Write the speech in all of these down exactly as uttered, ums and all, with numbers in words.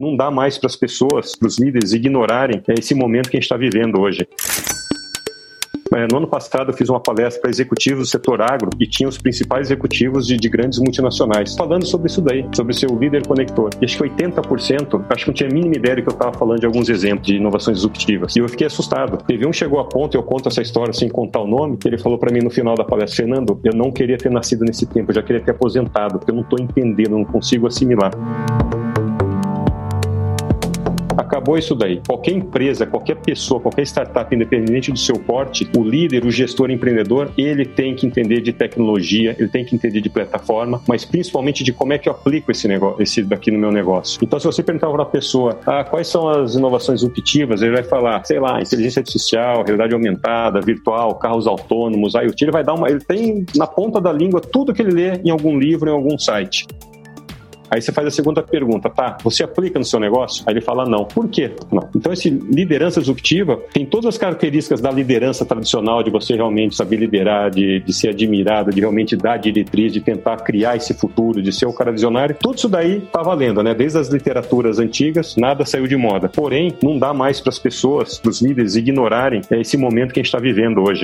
Não dá mais para as pessoas, para os líderes ignorarem esse momento que a gente está vivendo hoje. No ano passado eu fiz uma palestra para executivos do setor agro e tinha os principais executivos de, de grandes multinacionais falando sobre isso daí, sobre o seu líder conector. E acho que oitenta por cento, acho que não tinha a mínima ideia que eu estava falando de alguns exemplos de inovações disruptivas. E eu fiquei assustado. Teve um chegou a ponto, eu conto essa história sem contar o nome, que ele falou para mim no final da palestra: Fernando, eu não queria ter nascido nesse tempo, eu já queria ter aposentado, porque eu não estou entendendo, eu não consigo assimilar. Acabou isso daí. Qualquer empresa, qualquer pessoa, qualquer startup, independente do seu porte, o líder, o gestor, o empreendedor, ele tem que entender de tecnologia, ele tem que entender de plataforma, mas principalmente de como é que eu aplico esse negócio, esse daqui no meu negócio. Então, se você perguntar para a pessoa, ah, quais são as inovações disruptivas, ele vai falar, sei lá, inteligência artificial, realidade aumentada, virtual, carros autônomos, IoT, ele vai dar uma, ele tem na ponta da língua tudo que ele lê em algum livro, em algum site. Aí você faz a segunda pergunta, tá, você aplica no seu negócio? Aí ele fala não. Por quê? Não. Então, esse liderança disruptiva tem todas as características da liderança tradicional, de você realmente saber liderar, de, de ser admirado, de realmente dar diretriz, de tentar criar esse futuro, de ser o cara visionário. Tudo isso daí tá valendo, né? Desde as literaturas antigas, nada saiu de moda. Porém, não dá mais para as pessoas, para os líderes ignorarem esse momento que a gente está vivendo hoje.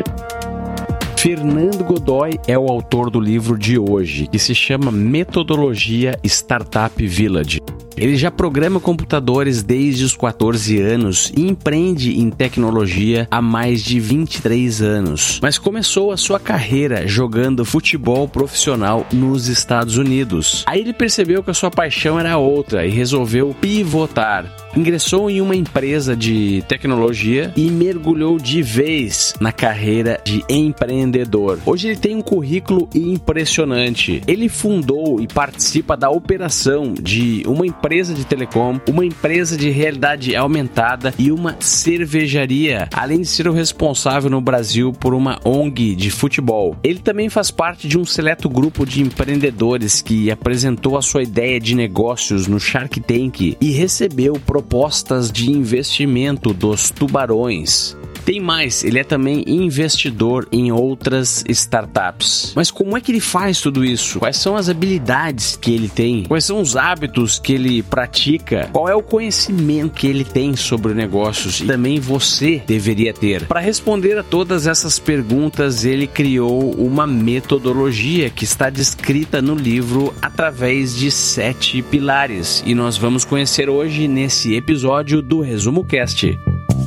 Fernando Godoy é o autor do livro de hoje, que se chama Metodologia Startup Village. Ele já programa computadores desde os quatorze anos e empreende em tecnologia há mais de vinte e três anos. Mas começou a sua carreira jogando futebol profissional nos Estados Unidos. Aí ele percebeu que a sua paixão era outra e resolveu pivotar. Ingressou em uma empresa de tecnologia e mergulhou de vez na carreira de empreendedor. Hoje ele tem um currículo impressionante. Ele fundou e participa da operação de uma empresa de telecom, uma empresa de realidade aumentada e uma cervejaria, além de ser o responsável no Brasil por uma O N G de futebol. Ele também faz parte de um seleto grupo de empreendedores que apresentou a sua ideia de negócios no Shark Tank e recebeu propostas de investimento dos tubarões. Tem mais, ele é também investidor em outras startups. Mas como é que ele faz tudo isso? Quais são as habilidades que ele tem? Quais são os hábitos que ele pratica? Qual é o conhecimento que ele tem sobre negócios? E também você deveria ter. Para responder a todas essas perguntas, ele criou uma metodologia que está descrita no livro através de sete pilares. E nós vamos conhecer hoje nesse episódio do Resumo Cast.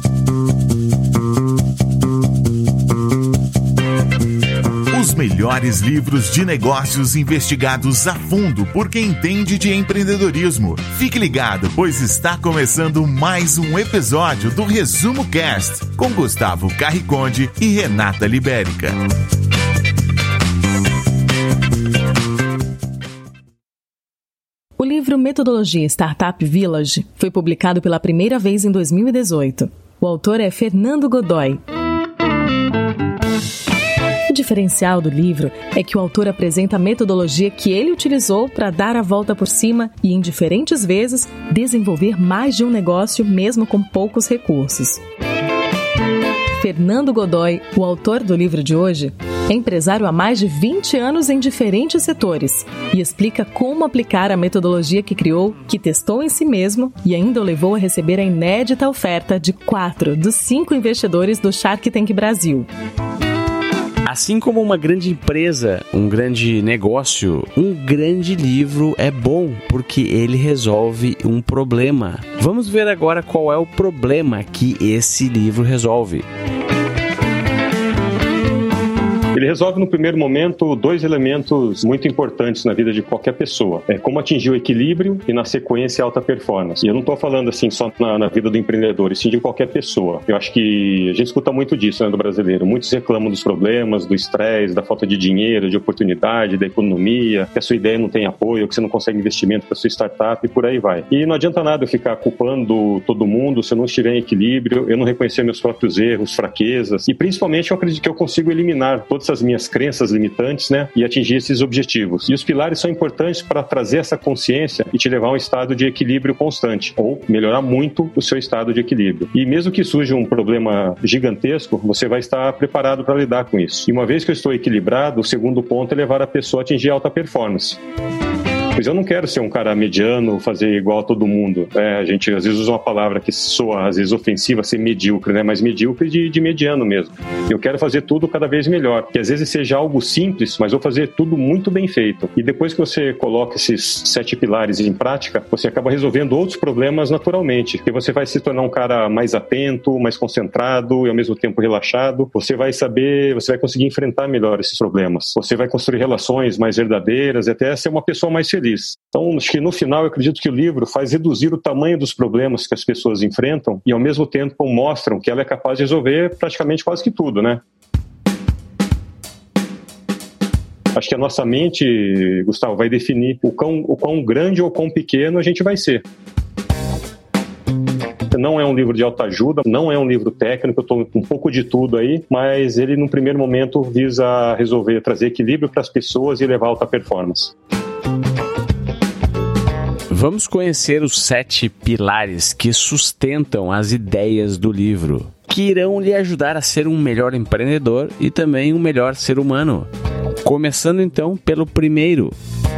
Os melhores livros de negócios investigados a fundo por quem entende de empreendedorismo. Fique ligado, pois está começando mais um episódio do Resumo Cast com Gustavo Carriconde e Renata Libérica. O livro Metodologia Startup Village foi publicado pela primeira vez em dois mil e dezoito. O autor é Fernando Godoy. O diferencial do livro é que o autor apresenta a metodologia que ele utilizou para dar a volta por cima e, em diferentes vezes, desenvolver mais de um negócio mesmo com poucos recursos. Fernando Godoy, o autor do livro de hoje, é empresário há mais de vinte anos em diferentes setores e explica como aplicar a metodologia que criou, que testou em si mesmo e ainda o levou a receber a inédita oferta de quatro dos cinco investidores do Shark Tank Brasil. Assim como uma grande empresa, um grande negócio, um grande livro é bom porque ele resolve um problema. Vamos ver agora qual é o problema que esse livro resolve. Ele resolve no primeiro momento dois elementos muito importantes na vida de qualquer pessoa. É como atingir o equilíbrio e, na sequência, a alta performance. E eu não estou falando assim só na, na vida do empreendedor, e sim de qualquer pessoa. Eu acho que a gente escuta muito disso, né, do brasileiro. Muitos reclamam dos problemas, do estresse, da falta de dinheiro, de oportunidade, da economia, que a sua ideia não tem apoio, que você não consegue investimento para sua startup e por aí vai. E não adianta nada eu ficar culpando todo mundo se eu não estiver em equilíbrio, eu não reconhecer meus próprios erros, fraquezas e, principalmente, eu acredito que eu consigo eliminar todas as minhas crenças limitantes, né, e atingir esses objetivos. E os pilares são importantes para trazer essa consciência e te levar a um estado de equilíbrio constante, ou melhorar muito o seu estado de equilíbrio. E mesmo que surja um problema gigantesco, você vai estar preparado para lidar com isso. E uma vez que eu estou equilibrado, o segundo ponto é levar a pessoa a atingir alta performance. Mas eu não quero ser um cara mediano, fazer igual a todo mundo. É, a gente às vezes usa uma palavra que soa, às vezes ofensiva, ser medíocre, né? Mas medíocre de, de mediano mesmo. Eu quero fazer tudo cada vez melhor. Que às vezes seja algo simples, mas vou fazer tudo muito bem feito. E depois que você coloca esses sete pilares em prática, você acaba resolvendo outros problemas naturalmente. Porque você vai se tornar um cara mais atento, mais concentrado e ao mesmo tempo relaxado. Você vai saber, você vai conseguir enfrentar melhor esses problemas. Você vai construir relações mais verdadeiras e até ser uma pessoa mais feliz. Então, acho que no final eu acredito que o livro faz reduzir o tamanho dos problemas que as pessoas enfrentam e ao mesmo tempo mostram que ela é capaz de resolver praticamente quase que tudo, né? Acho que a nossa mente, Gustavo, vai definir o quão, o quão grande ou quão pequeno a gente vai ser. Não é um livro de autoajuda, não é um livro técnico, eu estou com um pouco de tudo aí, mas ele, num primeiro momento, visa resolver, trazer equilíbrio para as pessoas e levar alta performance. Vamos conhecer os sete pilares que sustentam as ideias do livro, que irão lhe ajudar a ser um melhor empreendedor e também um melhor ser humano. Começando então pelo primeiro.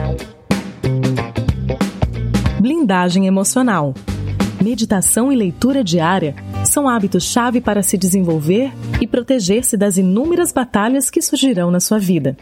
Blindagem emocional. Meditação e leitura diária são hábitos-chave para se desenvolver e proteger-se das inúmeras batalhas que surgirão na sua vida.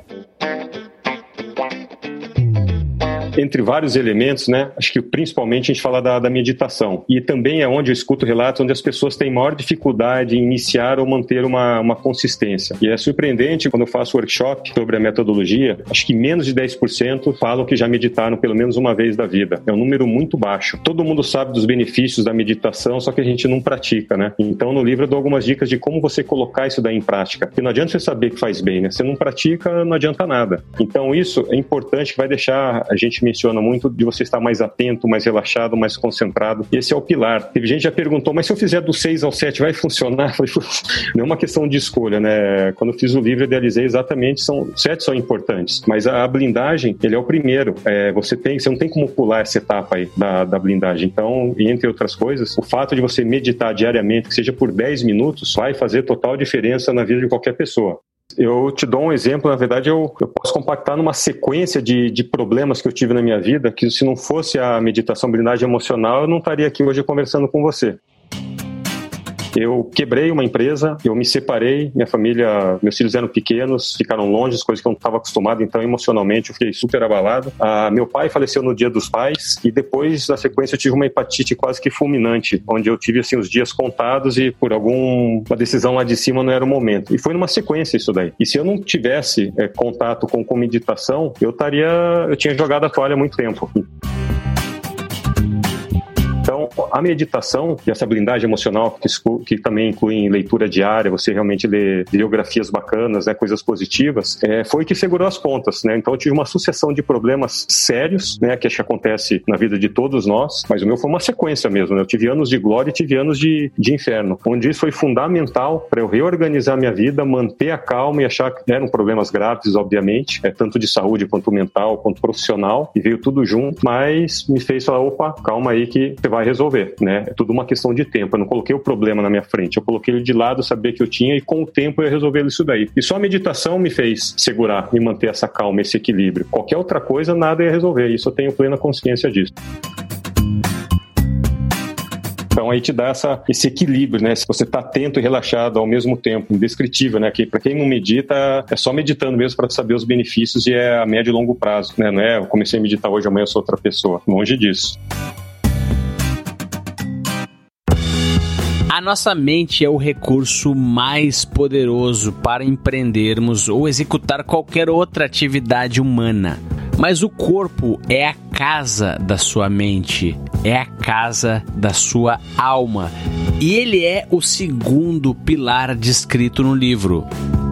Entre vários elementos, né, acho que principalmente a gente fala da, da meditação. E também é onde eu escuto relatos onde as pessoas têm maior dificuldade em iniciar ou manter uma, uma consistência. E é surpreendente, quando eu faço workshop sobre a metodologia, acho que menos de dez por cento falam que já meditaram pelo menos uma vez da vida. É um número muito baixo. Todo mundo sabe dos benefícios da meditação, só que a gente não pratica, né? Então, no livro eu dou algumas dicas de como você colocar isso daí em prática. Porque não adianta você saber que faz bem, né? Você não pratica, não adianta nada. Então, isso é importante, que vai deixar a gente menciona muito de você estar mais atento, mais relaxado, mais concentrado. Esse é o pilar. Teve gente que já perguntou, mas se eu fizer do seis ao sete vai funcionar? Eu falei, não é uma questão de escolha, né? Quando eu fiz o livro, eu idealizei exatamente, são, sete são importantes, mas a, a blindagem, ele é o primeiro. É, você, tem, você não tem como pular essa etapa aí da, da blindagem. Então, entre outras coisas, o fato de você meditar diariamente, que seja por dez minutos, vai fazer total diferença na vida de qualquer pessoa. Eu te dou um exemplo, na verdade eu, eu posso compactar numa sequência de, de problemas que eu tive na minha vida, que se não fosse a meditação blindagem emocional, eu não estaria aqui hoje conversando com você. Eu quebrei uma empresa, eu me separei, minha família, meus filhos eram pequenos, ficaram longe, coisas que eu não estava acostumado, então emocionalmente eu fiquei super abalado. Ah, meu pai faleceu no Dia dos Pais e depois, na sequência, eu tive uma hepatite quase que fulminante, onde eu tive assim, os dias contados e por alguma decisão lá de cima não era o momento. E foi numa sequência isso daí. E se eu não tivesse é, contato com, com meditação, eu estaria, eu tinha jogado a toalha há muito tempo. Então, a meditação e essa blindagem emocional, que, que também inclui leitura diária, você realmente lê biografias bacanas, né, coisas positivas, é, foi que segurou as pontas, né? Então, eu tive uma sucessão de problemas sérios, né, que acho que acontece na vida de todos nós, mas o meu foi uma sequência mesmo, né? Eu tive anos de glória e tive anos de, de inferno, onde isso foi fundamental para eu reorganizar minha vida, manter a calma e achar que eram problemas graves, obviamente, é, tanto de saúde quanto mental, quanto profissional, e veio tudo junto, mas me fez falar, opa, calma aí que você vai resolver, né? É tudo uma questão de tempo. Eu não coloquei o problema na minha frente, eu coloquei ele de lado, sabia que eu tinha e com o tempo eu ia resolver isso daí. E só a meditação me fez segurar e manter essa calma, esse equilíbrio. Qualquer outra coisa, nada ia resolver. Isso eu tenho plena consciência disso. Então aí te dá essa, esse equilíbrio, né? Se você está atento e relaxado ao mesmo tempo, indescritível, né? Que para quem não medita, é só meditando mesmo para saber os benefícios e é a médio e longo prazo, né? Não é eu comecei a meditar hoje, amanhã eu sou outra pessoa. Longe disso. A nossa mente é o recurso mais poderoso para empreendermos ou executar qualquer outra atividade humana. Mas o corpo é a casa da sua mente, é a casa da sua alma. E ele é o segundo pilar descrito no livro.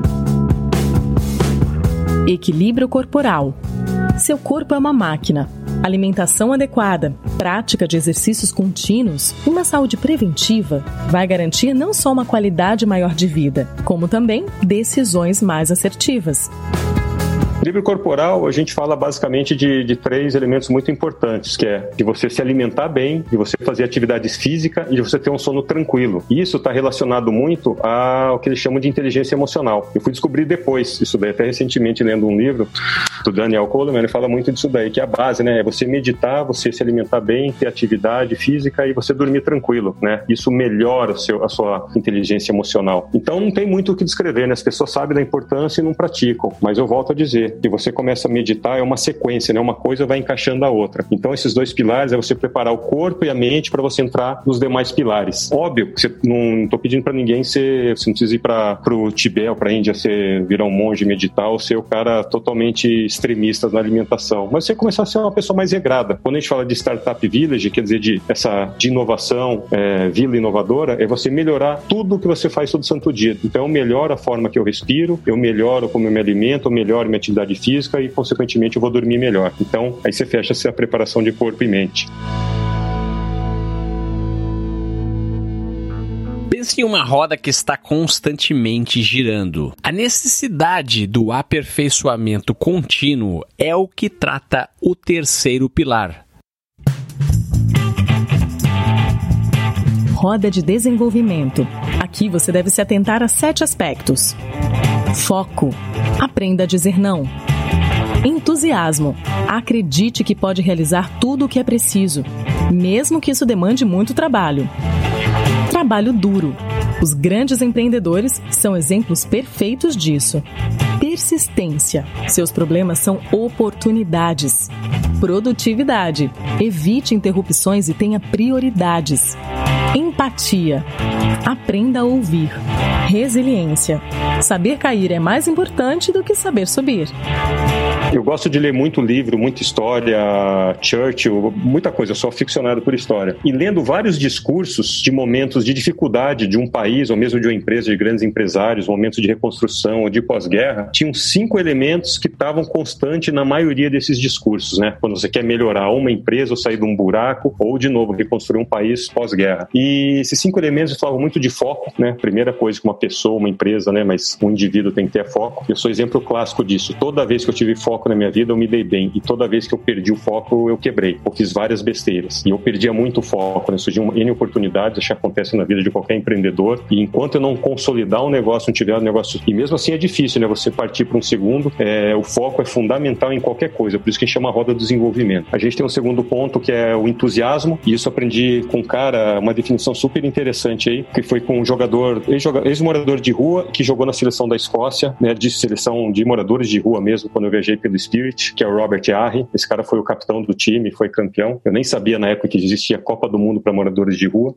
Equilíbrio corporal. Seu corpo é uma máquina. Alimentação adequada, prática de exercícios contínuos e uma saúde preventiva vai garantir não só uma qualidade maior de vida, como também decisões mais assertivas. Equilíbrio corporal, a gente fala basicamente de, de três elementos muito importantes, que é de você se alimentar bem, de você fazer atividades físicas e de você ter um sono tranquilo. E isso está relacionado muito ao que eles chamam de inteligência emocional. Eu fui descobrir depois, isso daí até recentemente lendo um livro do Daniel Kahneman, ele fala muito disso daí, que é a base, né? É você meditar, você se alimentar bem, ter atividade física e você dormir tranquilo, né? Isso melhora o seu, a sua inteligência emocional. Então não tem muito o que descrever, né? As pessoas sabem da importância e não praticam. Mas eu volto a dizer, que você começa a meditar é uma sequência, né? Uma coisa vai encaixando a outra. Então esses dois pilares é você preparar o corpo e a mente para você entrar nos demais pilares. Óbvio que você, não estou pedindo para ninguém ser, você não precisa ir para o Tibete ou para a Índia, você virar um monge meditar ou ser o cara totalmente extremista na alimentação. Mas você começar a ser uma pessoa mais regrada. Quando a gente fala de Startup Village, quer dizer, de, essa, de inovação, é, vila inovadora, é você melhorar tudo que você faz todo santo dia. Então eu melhoro a forma que eu respiro, eu melhoro como eu me alimento, eu melhoro minha atividade física e, consequentemente, eu vou dormir melhor. Então, aí você fecha essa preparação de corpo e mente. Pense em uma roda que está constantemente girando. A necessidade do aperfeiçoamento contínuo é o que trata o terceiro pilar. Roda de desenvolvimento. Aqui você deve se atentar a sete aspectos. Foco. Aprenda a dizer não. Entusiasmo. Acredite que pode realizar tudo o que é preciso, mesmo que isso demande muito trabalho. Trabalho duro. Os grandes empreendedores são exemplos perfeitos disso. Persistência. Seus problemas são oportunidades. Produtividade. Evite interrupções e tenha prioridades. Empatia. Aprenda a ouvir. Resiliência. Saber cair é mais importante do que saber subir. Eu gosto de ler muito livro, muita história, Churchill, muita coisa, eu sou aficionado por história. E lendo vários discursos de momentos de dificuldade de um país, ou mesmo de uma empresa, de grandes empresários, momentos de reconstrução ou de pós-guerra, tinham cinco elementos que estavam constantes na maioria desses discursos, né? Quando você quer melhorar uma empresa ou sair de um buraco, ou, de novo, reconstruir um país pós-guerra. E esses cinco elementos falavam muito de foco, né? Primeira coisa que uma pessoa, uma empresa, né? Mas um indivíduo tem que ter foco. Eu sou exemplo clássico disso. Toda vez que eu tive foco na minha vida, eu me dei bem. E toda vez que eu perdi o foco, eu quebrei. Eu fiz várias besteiras. E eu perdia muito o foco, né? Surgiam N oportunidades, acho que acontece na vida de qualquer empreendedor. E enquanto eu não consolidar um negócio, não tiver um negócio... E mesmo assim é difícil, né? Você partir para um segundo. É... O foco é fundamental em qualquer coisa. Por isso que a gente chama a roda do desenvolvimento. A gente tem um segundo ponto, que é o entusiasmo. E isso eu aprendi com um cara, uma definição super interessante aí, que foi com um jogador, ex-morador de rua, que jogou na seleção da Escócia, né? De seleção de moradores de rua mesmo, quando eu viajei pelo Spirit, que é o Robert Yarry. Esse cara foi o capitão do time, foi campeão. Eu nem sabia na época que existia Copa do Mundo para moradores de rua.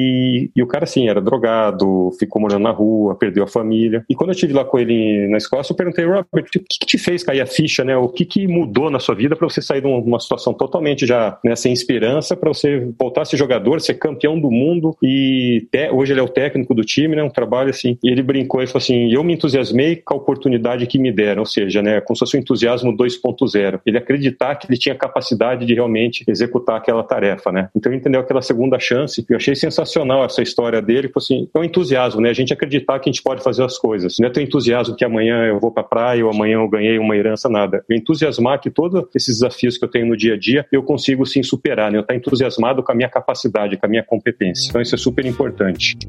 E, e o cara, assim, era drogado, ficou morando na rua, perdeu a família. E quando eu estive lá com ele na Escócia, eu perguntei, Robert, o que, que te fez cair a ficha, né? O que, que mudou na sua vida para você sair de uma situação totalmente já, né, sem esperança, para você voltar a ser jogador, ser campeão do mundo e te, hoje ele é o técnico do time, né? Um trabalho assim. E ele brincou e falou assim, eu me entusiasmei com a oportunidade que me deram, ou seja, né, como se fosse um entusiasmo dois ponto zero. Ele acreditar que ele tinha capacidade de realmente executar aquela tarefa, né? Então ele entendeu aquela segunda chance. Eu achei sensacional essa história dele, falou assim, é um entusiasmo, né? A gente acreditar que a gente pode fazer as coisas. Não é teu entusiasmo que amanhã eu vou pra praia ou amanhã eu ganhei uma herança, nada. Eu entusiasmar que todos esses desafios que eu tenho no dia a dia, eu consigo sim superar, né? Eu estar entusiasmado com a minha capacidade, com a minha competência. Então isso é super importante.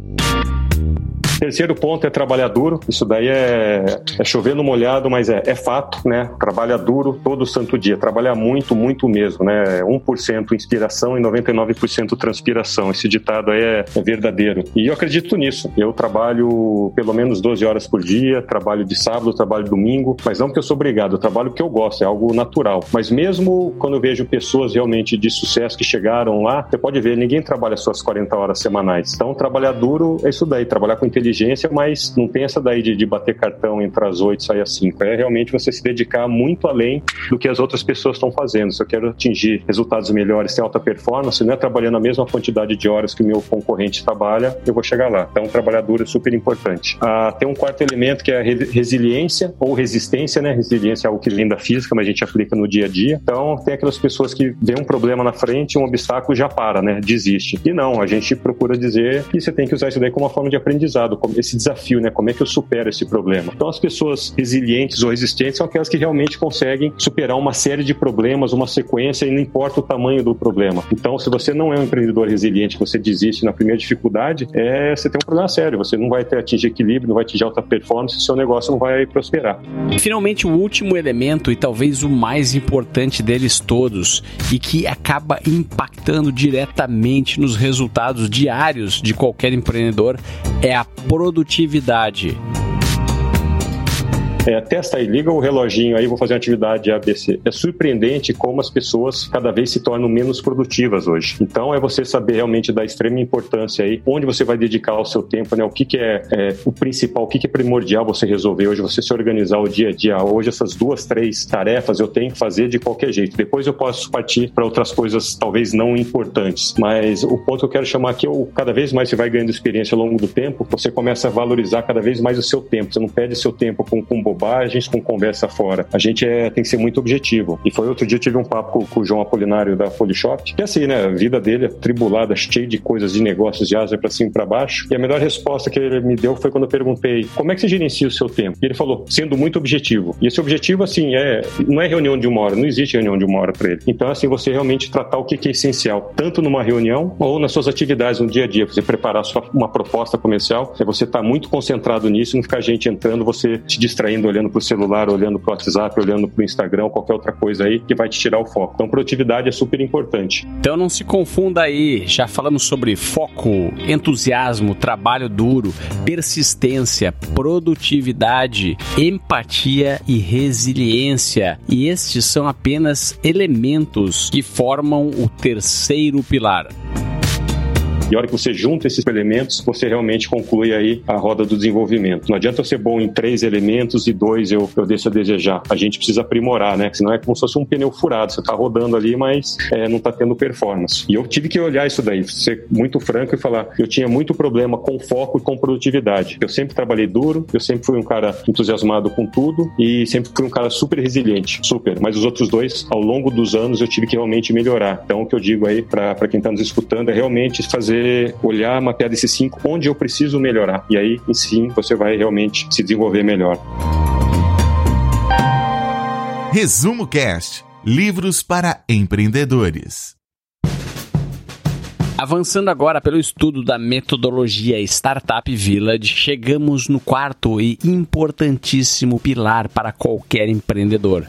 Terceiro ponto é trabalhar duro. Isso daí é, é chover no molhado, mas é, é fato, né? Trabalha duro todo santo dia. Trabalhar muito, muito mesmo, né? um por cento inspiração e noventa e nove por cento transpiração. Esse ditado aí é, é verdadeiro. E eu acredito nisso. Eu trabalho pelo menos doze horas por dia, trabalho de sábado, trabalho de domingo, mas não porque eu sou obrigado, eu trabalho porque eu gosto, é algo natural. Mas mesmo quando eu vejo pessoas realmente de sucesso que chegaram lá, você pode ver, ninguém trabalha suas quarenta horas semanais. Então, trabalhar duro é isso daí, trabalhar com inteligência, mas não tem essa daí de, de bater cartão entre as oito e sair às cinco. É realmente você se dedicar muito além do que as outras pessoas estão fazendo. Se eu quero atingir resultados melhores, ter alta performance, não é trabalhando a mesma quantidade de horas que o meu concorrente trabalha, eu vou chegar lá. Então, trabalhar duro é super importante. Ah, tem um quarto elemento que é a resiliência ou resistência, né? Resiliência é algo que vem da física, mas a gente aplica no dia a dia. Então, tem aquelas pessoas que vê um problema na frente, um obstáculo, já para, né? Desiste. E não, a gente procura dizer que você tem que usar isso daí como uma forma de aprendizado. esse desafio, né? Como é que eu supero esse problema? Então, as pessoas resilientes ou resistentes são aquelas que realmente conseguem superar uma série de problemas, uma sequência, e não importa o tamanho do problema. Então, se você não é um empreendedor resiliente, você desiste na primeira dificuldade, é, você tem um problema sério. Você não vai ter, atingir equilíbrio, não vai atingir alta performance, e seu negócio não vai prosperar. Finalmente, o último elemento, e talvez o mais importante deles todos, e que acaba impactando diretamente nos resultados diários de qualquer empreendedor, é a produtividade. É, testa aí, liga o reloginho aí, vou fazer uma atividade A B C. É surpreendente como as pessoas cada vez se tornam menos produtivas hoje. Então é você saber realmente da extrema importância aí, onde você vai dedicar o seu tempo, né? O que, que é, é o principal, o que, que é primordial você resolver hoje, você se organizar o dia a dia. Hoje essas duas, três tarefas eu tenho que fazer de qualquer jeito. Depois eu posso partir para outras coisas talvez não importantes. Mas o ponto que eu quero chamar aqui é o cada vez mais você vai ganhando experiência ao longo do tempo, você começa a valorizar cada vez mais o seu tempo. Você não perde seu tempo com, com bobagens, com conversa fora. A gente é, tem que ser muito objetivo. E foi outro dia eu tive um papo com, com o João Apolinário da Polishop, que é assim, né? A vida dele é tribulada, cheia de coisas, de negócios, de asa pra cima e pra baixo. E a melhor resposta que ele me deu foi quando eu perguntei como é que você gerencia o seu tempo? E ele falou, sendo muito objetivo. E esse objetivo, assim, é, não é reunião de uma hora, não existe reunião de uma hora pra ele. Então, assim, você realmente tratar o que é essencial, tanto numa reunião ou nas suas atividades no dia a dia. Você preparar sua, uma proposta comercial, é você estar tá muito concentrado nisso, não ficar gente entrando, você se distraindo, olhando pro celular, olhando pro WhatsApp, olhando pro Instagram, qualquer outra coisa aí que vai te tirar o foco. Então, produtividade é super importante. Então, não se confunda aí. Já falamos sobre foco, entusiasmo, trabalho duro, persistência, produtividade, empatia e resiliência. E estes são apenas elementos que formam o terceiro pilar. E a hora que você junta esses elementos, você realmente conclui aí a roda do desenvolvimento. Não adianta eu ser bom em três elementos e dois eu, eu deixo a desejar. A gente precisa aprimorar, né? Senão é como se fosse um pneu furado. Você tá rodando ali, mas é, não tá tendo performance. E eu tive que olhar isso daí, ser muito franco e falar, eu tinha muito problema com foco e com produtividade. Eu sempre trabalhei duro, eu sempre fui um cara entusiasmado com tudo e sempre fui um cara super resiliente, super. Mas os outros dois, ao longo dos anos, eu tive que realmente melhorar. Então, o que eu digo aí para quem tá nos escutando é realmente fazer olhar, mapear desses cinco, onde eu preciso melhorar. E aí, sim, você vai realmente se desenvolver melhor. Resumo Cast. Livros para empreendedores. Avançando agora pelo estudo da metodologia Startup Village, chegamos no quarto e importantíssimo pilar para qualquer empreendedor.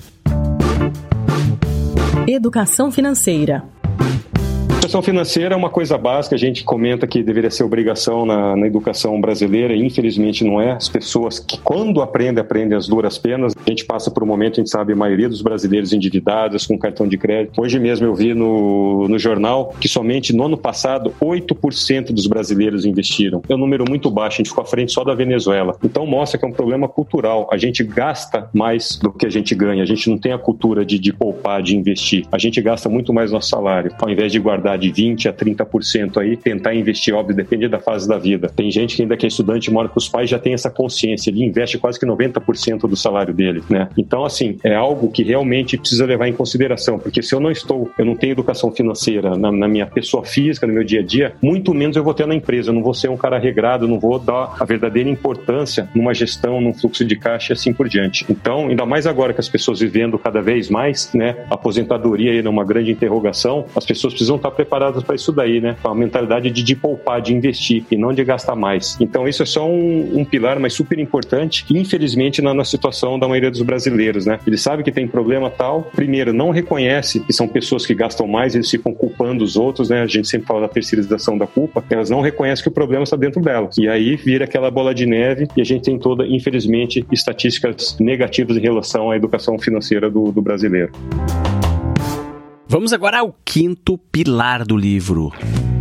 Educação financeira. Educação financeira é uma coisa básica, a gente comenta que deveria ser obrigação na, na educação brasileira, e infelizmente não é. As pessoas que quando aprendem, aprendem as duras penas. A gente passa por um momento, a gente sabe, a maioria dos brasileiros endividados com cartão de crédito. Hoje mesmo eu vi no, no jornal que somente no ano passado oito por cento dos brasileiros investiram. É um número muito baixo, a gente ficou à frente só da Venezuela. Então mostra que é um problema cultural. A gente gasta mais do que a gente ganha, a gente não tem a cultura de, de poupar, de investir. A gente gasta muito mais nosso salário, ao invés de guardar de vinte a trinta por cento aí, tentar investir, óbvio, depende da fase da vida. Tem gente que ainda que é estudante, mora com os pais, já tem essa consciência, ele investe quase que noventa por cento do salário dele, né? Então, assim, é algo que realmente precisa levar em consideração, porque se eu não estou, eu não tenho educação financeira na, na minha pessoa física, no meu dia a dia, muito menos eu vou ter na empresa, eu não vou ser um cara regrado, não vou dar a verdadeira importância numa gestão, num fluxo de caixa e assim por diante. Então, ainda mais agora que as pessoas vivendo cada vez mais, né, a aposentadoria aí numa grande interrogação, as pessoas precisam estar preparadas para isso daí, né? A mentalidade de, de poupar, de investir e não de gastar mais. Então isso é só um, um pilar, mas super importante, infelizmente na, na situação da maioria dos brasileiros, né? Eles sabem que tem problema tal, primeiro, não reconhece que são pessoas que gastam mais, eles ficam culpando os outros, né? A gente sempre fala da terceirização da culpa, elas não reconhecem que o problema está dentro delas. E aí vira aquela bola de neve e a gente tem toda, infelizmente, estatísticas negativas em relação à educação financeira do, do brasileiro. Vamos agora ao quinto pilar do livro.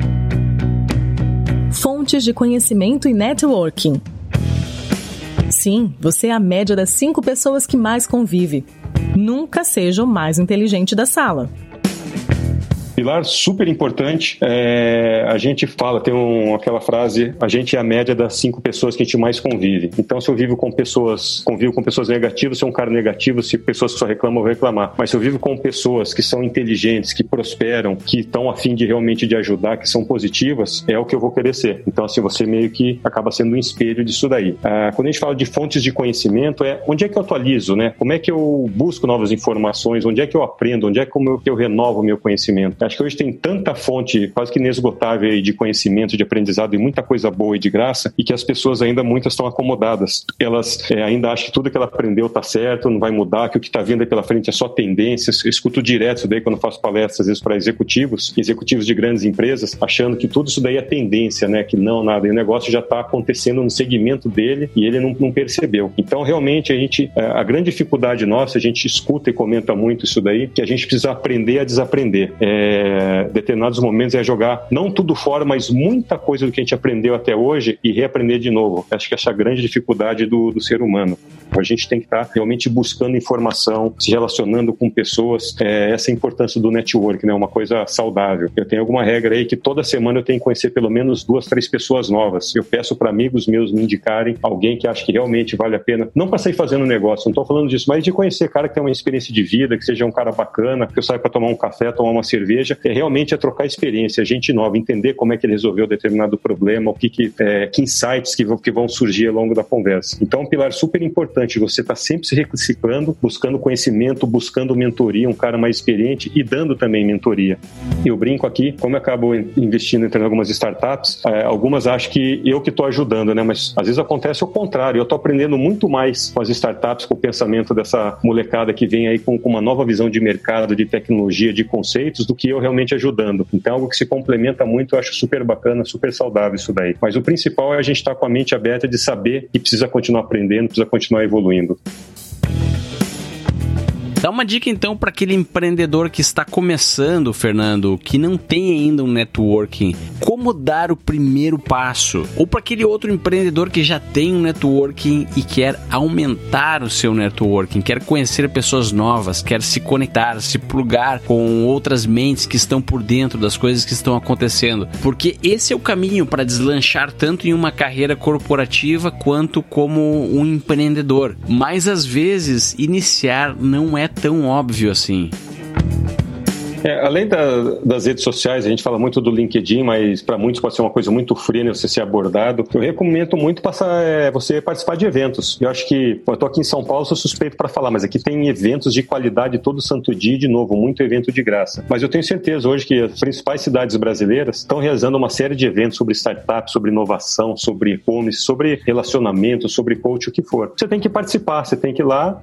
Fontes de conhecimento e networking. Sim, você é a média das cinco pessoas que mais convive. Nunca seja o mais inteligente da sala. Pilar super importante, é, a gente fala, tem um, aquela frase, a gente é a média das cinco pessoas que a gente mais convive. Então, se eu vivo com pessoas, convivo com pessoas negativas, se eu sou um cara negativo, se pessoas que só reclamam, eu vou reclamar. Mas se eu vivo com pessoas que são inteligentes, que prosperam, que estão a fim de realmente de ajudar, que são positivas, é o que eu vou querer ser. Então, assim, você meio que acaba sendo um espelho disso daí. Ah, quando a gente fala de fontes de conhecimento, é onde é que eu atualizo, né? Como é que eu busco novas informações? Onde é que eu aprendo? Onde é que eu, que eu renovo o meu conhecimento? Acho que hoje tem tanta fonte quase que inesgotável aí de conhecimento, de aprendizado e muita coisa boa e de graça, e que as pessoas ainda muitas estão acomodadas. Elas é, ainda acham que tudo que ela aprendeu está certo, não vai mudar, que o que está vindo aí pela frente é só tendências. Eu escuto direto isso daí quando eu faço palestras, às vezes, para executivos, executivos de grandes empresas, achando que tudo isso daí é tendência, né? Que não, nada. E o negócio já está acontecendo no segmento dele e ele não, não percebeu. Então, realmente, a gente, a grande dificuldade nossa, a gente escuta e comenta muito isso daí, que a gente precisa aprender a desaprender. É, determinados momentos é jogar não tudo fora, mas muita coisa do que a gente aprendeu até hoje e reaprender de novo. Acho que essa é a grande dificuldade do, do ser humano. A gente tem que estar realmente buscando informação, se relacionando com pessoas. É, essa é a importância do network, né? Uma coisa saudável. Eu tenho alguma regra aí que toda semana eu tenho que conhecer pelo menos duas, três pessoas novas. Eu peço para amigos meus me indicarem alguém que acha que realmente vale a pena. Não para sair fazendo negócio, não estou falando disso, mas de conhecer cara que tem uma experiência de vida, que seja um cara bacana, que eu saia para tomar um café, tomar uma cerveja. É realmente é trocar experiência, gente nova, entender como é que ele resolveu determinado problema, o que, que, é, que insights que vão, que vão surgir ao longo da conversa. Então, um pilar super importante, você está sempre se reciclando, buscando conhecimento, buscando mentoria, um cara mais experiente e dando também mentoria. Eu brinco aqui, como eu acabo investindo em algumas startups, é, algumas acham que eu que estou ajudando, né? Mas às vezes acontece o contrário, eu estou aprendendo muito mais com as startups, com o pensamento dessa molecada que vem aí com, com uma nova visão de mercado, de tecnologia, de conceitos, do que eu realmente ajudando. Então, algo que se complementa muito, eu acho super bacana, super saudável isso daí. Mas o principal é a gente estar com a mente aberta de saber que precisa continuar aprendendo, precisa continuar evoluindo. Dá uma dica então para aquele empreendedor que está começando, Fernando, que não tem ainda um networking. Como dar o primeiro passo? Ou para aquele outro empreendedor que já tem um networking e quer aumentar o seu networking, quer conhecer pessoas novas, quer se conectar, se plugar com outras mentes que estão por dentro das coisas que estão acontecendo. Porque esse é o caminho para deslanchar tanto em uma carreira corporativa quanto como um empreendedor. Mas às vezes iniciar não é tão óbvio assim. É, além da, das redes sociais, a gente fala muito do LinkedIn, mas para muitos pode ser uma coisa muito fria, né, você ser abordado. Eu recomendo muito passar, é, você participar de eventos. Eu acho que, eu estou aqui em São Paulo, sou suspeito para falar, mas aqui tem eventos de qualidade todo santo dia, de novo, muito evento de graça. Mas eu tenho certeza hoje que as principais cidades brasileiras estão realizando uma série de eventos sobre startups, sobre inovação, sobre e-commerce, sobre relacionamento, sobre coach, o que for. Você tem que participar, você tem que ir lá,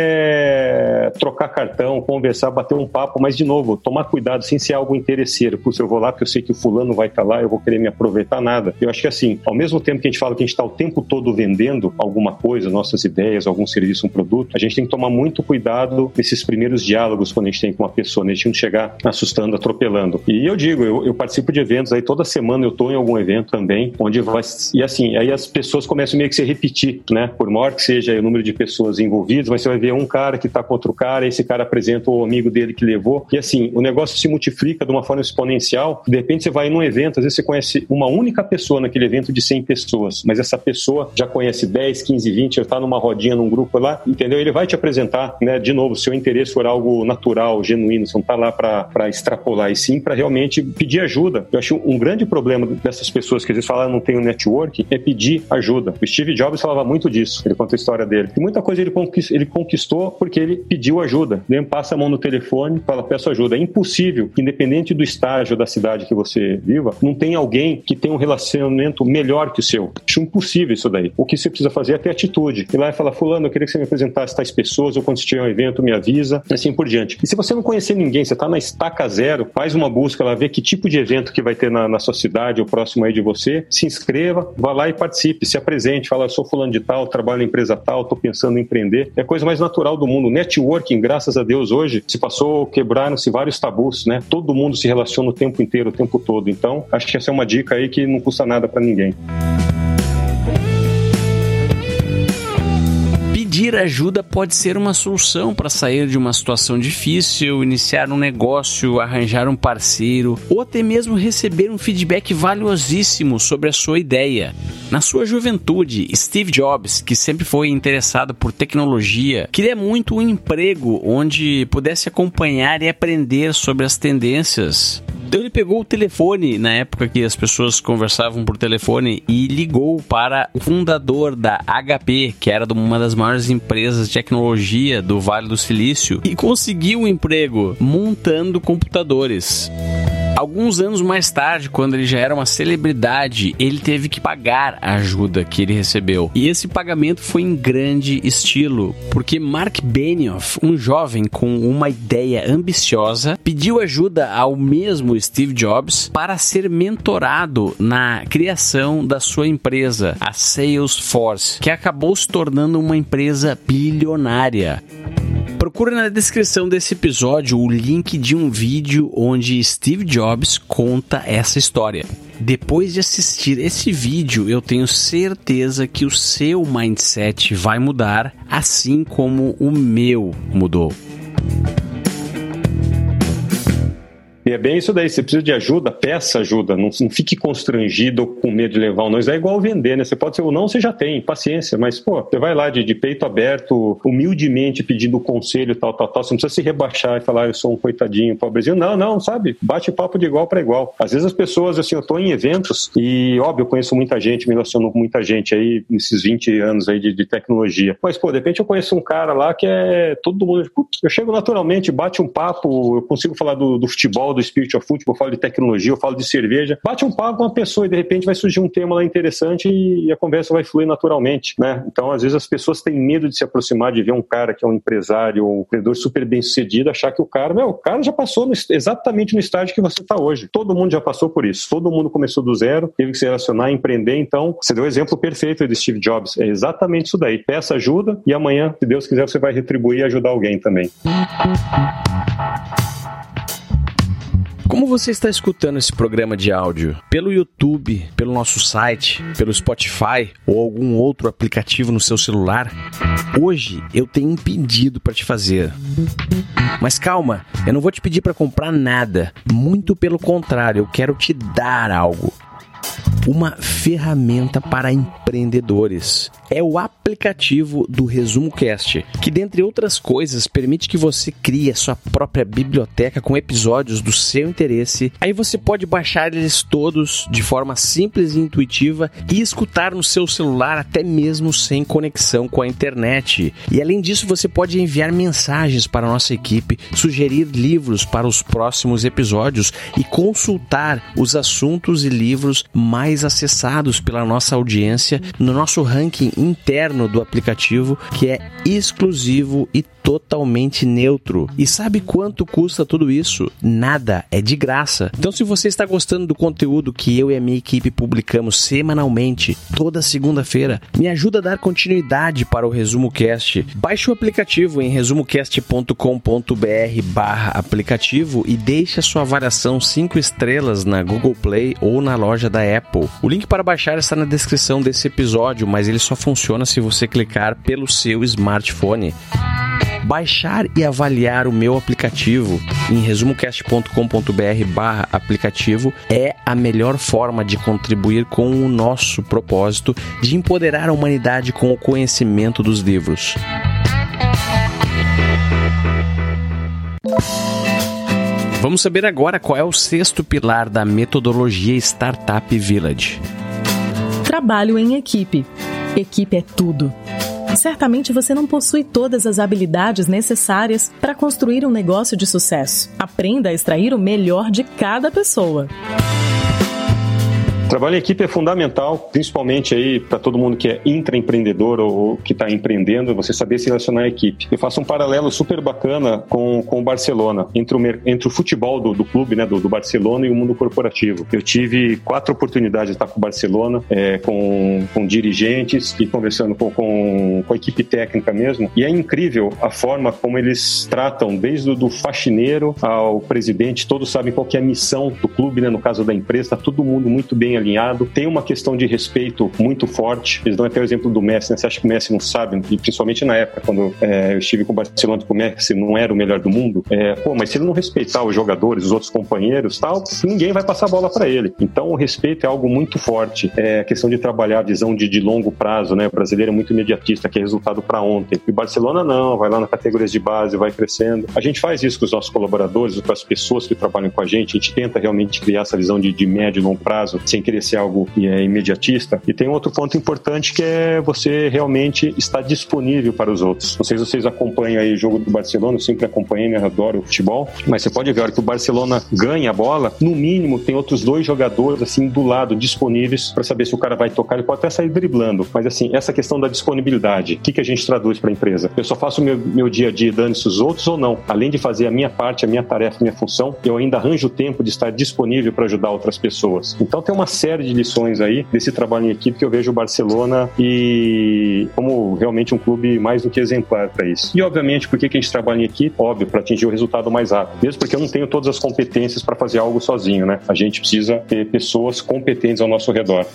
é, trocar cartão, conversar, bater um papo, mas de novo, tomar cuidado sem ser algo interesseiro. Putz, eu vou lá porque eu sei que o fulano vai estar lá, eu vou querer me aproveitar, nada. Eu acho que assim, ao mesmo tempo que a gente fala que a gente está o tempo todo vendendo alguma coisa, nossas ideias, algum serviço, um produto, a gente tem que tomar muito cuidado nesses primeiros diálogos quando a gente tem com uma pessoa, né? A gente não chegar assustando, atropelando. E eu digo, eu, eu participo de eventos aí, toda semana eu estou em algum evento também, onde vai... E assim, aí as pessoas começam meio que se repetir, né? Por maior que seja o número de pessoas envolvidas, mas você vai ver um cara que está com outro cara, esse cara apresenta o amigo dele que levou, e assim, o negócio se multiplica de uma forma exponencial. De repente você vai num evento, às vezes você conhece uma única pessoa naquele evento de cem pessoas, mas essa pessoa já conhece dez, quinze, vinte, já está numa rodinha, num grupo lá, entendeu? Ele vai te apresentar, né? De novo, se o interesse for algo natural, genuíno, você não está lá para extrapolar, e sim para realmente pedir ajuda. Eu acho um grande problema dessas pessoas que às vezes falam não tem um network, é pedir ajuda. O Steve Jobs falava muito disso, ele conta a história dele. E muita coisa ele conquistou, ele conquistou porque ele pediu ajuda. Ele passa a mão no telefone, fala, peço ajuda. É impossível, independente do estágio da cidade que você viva, não tem alguém que tenha um relacionamento melhor que o seu. Acho impossível isso daí. O que você precisa fazer é ter atitude. Ir lá e falar, fulano, eu queria que você me apresentasse tais pessoas, ou quando você tiver um evento, me avisa, assim por diante. E se você não conhecer ninguém, você está na estaca zero, faz uma busca lá, vê que tipo de evento que vai ter na, na sua cidade, ou próximo aí de você, se inscreva, vá lá e participe, se apresente, fala, eu sou fulano de tal, trabalho na empresa tal, estou pensando em empreender. É a coisa mais natural do mundo. O networking, graças a Deus, hoje, se passou, quebraram-se vários tabus, né? Todo mundo se relaciona o tempo inteiro, o tempo todo. Então, acho que essa é uma dica aí que não custa nada para ninguém. pedir ajuda pode ser uma solução para sair de uma situação difícil, iniciar um negócio, arranjar um parceiro ou até mesmo receber um feedback valiosíssimo sobre a sua ideia. Na sua juventude, Steve Jobs, que sempre foi interessado por tecnologia, queria muito um emprego onde pudesse acompanhar e aprender sobre as tendências. Então ele pegou o telefone, na época que as pessoas conversavam por telefone, e ligou para o fundador da H P, que era uma das maiores empresas de tecnologia do Vale do Silício, e conseguiu um emprego montando computadores. Alguns anos mais tarde, quando ele já era uma celebridade, ele teve que pagar a ajuda que ele recebeu. E esse pagamento foi em grande estilo, porque Mark Benioff, um jovem com uma ideia ambiciosa, pediu ajuda ao mesmo Steve Jobs para ser mentorado na criação da sua empresa, a Salesforce, que acabou se tornando uma empresa bilionária. Procure na descrição desse episódio o link de um vídeo onde Steve Jobs conta essa história. Depois de assistir esse vídeo, eu tenho certeza que o seu mindset vai mudar, assim como o meu mudou. E é bem isso daí, você precisa de ajuda, peça ajuda, não, não fique constrangido ou com medo de levar um não. Isso é igual vender, né? Você pode ser o não, você já tem, paciência, mas pô, você vai lá de, de peito aberto, humildemente pedindo conselho, tal, tal, tal, você não precisa se rebaixar e falar, eu sou um coitadinho, pobrezinho, não, não, sabe? Bate papo de igual para igual. Às vezes as pessoas, assim, eu tô em eventos e, óbvio, eu conheço muita gente, me relaciono com muita gente aí, nesses vinte anos aí de, de tecnologia, mas pô, de repente eu conheço um cara lá que é todo mundo, putz, eu chego naturalmente, bate um papo, eu consigo falar do, do futebol, do Spirit of Football, eu falo de tecnologia, eu falo de cerveja, bate um papo com uma pessoa e de repente vai surgir um tema lá interessante e a conversa vai fluir naturalmente, né? Então, às vezes as pessoas têm medo de se aproximar, de ver um cara que é um empresário ou um empreendedor super bem sucedido, achar que o cara, meu, o cara já passou no, exatamente no estágio que você está hoje. Todo mundo já passou por isso, todo mundo começou do zero, teve que se relacionar, empreender, então, você deu o exemplo perfeito de Steve Jobs, é exatamente isso daí, peça ajuda e amanhã, se Deus quiser, você vai retribuir e ajudar alguém também. Como você está escutando esse programa de áudio? Pelo YouTube, pelo nosso site, pelo Spotify ou algum outro aplicativo no seu celular? Hoje eu tenho um pedido para te fazer. Mas calma, eu não vou te pedir para comprar nada. Muito pelo contrário, eu quero te dar algo. Uma ferramenta para empreendedores. É o aplicativo do Resumo Cast, que, dentre outras coisas, permite que você crie a sua própria biblioteca com episódios do seu interesse. Aí você pode baixar eles todos de forma simples e intuitiva e escutar no seu celular até mesmo sem conexão com a internet. E além disso, você pode enviar mensagens para a nossa equipe, sugerir livros para os próximos episódios e consultar os assuntos e livros mais acessados pela nossa audiência no nosso ranking interno do aplicativo, que é exclusivo e totalmente neutro. E sabe quanto custa tudo isso? Nada, é de graça. Então, se você está gostando do conteúdo que eu e a minha equipe publicamos semanalmente, toda segunda-feira, me ajuda a dar continuidade para o Resumo Cast. Baixe o aplicativo em resumocast ponto com ponto b r barra aplicativo e deixe a sua avaliação cinco estrelas na Google Play ou na loja da Apple. O link para baixar está na descrição desse episódio, mas ele só funciona se você clicar pelo seu smartphone. Baixar e avaliar o meu aplicativo em resumocast ponto com ponto b r barra aplicativo é a melhor forma de contribuir com o nosso propósito de empoderar a humanidade com o conhecimento dos livros. Vamos saber agora qual é o sexto pilar da metodologia Startup Village. Trabalho em equipe. Equipe é tudo. Certamente você não possui todas as habilidades necessárias para construir um negócio de sucesso. Aprenda a extrair o melhor de cada pessoa. Trabalho em equipe é fundamental, principalmente aí para todo mundo que é intraempreendedor ou que está empreendendo, você saber se relacionar à equipe. Eu faço um paralelo super bacana com, com o Barcelona, entre o, entre o futebol do, do clube, né, do, do Barcelona e o mundo corporativo. Eu tive quatro oportunidades de estar com o Barcelona, é, com, com dirigentes e conversando com, com, com a equipe técnica mesmo, e é incrível a forma como eles tratam, desde o do faxineiro ao presidente, todos sabem qual que é a missão do clube, né, no caso da empresa, está todo mundo muito bem bem alinhado, tem uma questão de respeito muito forte. Eles dão até o exemplo do Messi, né? Você acha que o Messi não sabe? E principalmente na época, quando é, eu estive com o Barcelona, que o Messi não era o melhor do mundo, é, pô, mas se ele não respeitar os jogadores, os outros companheiros, tal, ninguém vai passar a bola para ele. Então o respeito é algo muito forte. É a questão de trabalhar a visão de, de longo prazo, né? O brasileiro é muito imediatista, que é resultado para ontem. E o Barcelona não, vai lá na categorias de base, vai crescendo. A gente faz isso com os nossos colaboradores, com as pessoas que trabalham com a gente. A gente tenta realmente criar essa visão de, de médio e longo prazo, sem querer ser algo é, imediatista. E tem outro ponto importante, que é você realmente estar disponível para os outros. Não sei se vocês acompanham aí o jogo do Barcelona, eu sempre acompanhei, né? Eu adoro o futebol, mas você pode ver, a hora que o Barcelona ganha a bola, no mínimo tem outros dois jogadores assim do lado, disponíveis para saber se o cara vai tocar. Ele pode até sair driblando, mas assim, essa questão da disponibilidade, o que, que a gente traduz para a empresa? Eu só faço o meu, meu dia a dia dando-se os outros ou não? Além de fazer a minha parte, a minha tarefa, a minha função, eu ainda arranjo o tempo de estar disponível para ajudar outras pessoas. Então tem uma série de lições aí desse trabalho em equipe que eu vejo o Barcelona e como realmente um clube mais do que exemplar para isso. E obviamente, por que, que a gente trabalha em equipe? Óbvio, para atingir o resultado mais rápido. Mesmo porque eu não tenho todas as competências para fazer algo sozinho, né? A gente precisa ter pessoas competentes ao nosso redor.